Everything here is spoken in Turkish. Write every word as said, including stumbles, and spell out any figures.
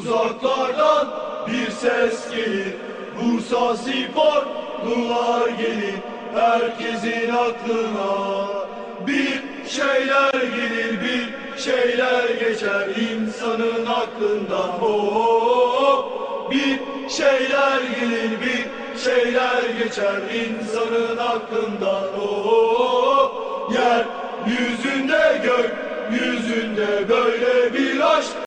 Uzaklardan bir ses gelir, Bursa sporlular gelir. Herkesin aklına bir şeyler gelir, bir şeyler geçer insanın aklından. Oh, bir şeyler gelir, bir şeyler geçer insanın aklından. Oh, yer yüzünde, gök yüzünde böyle bir aşk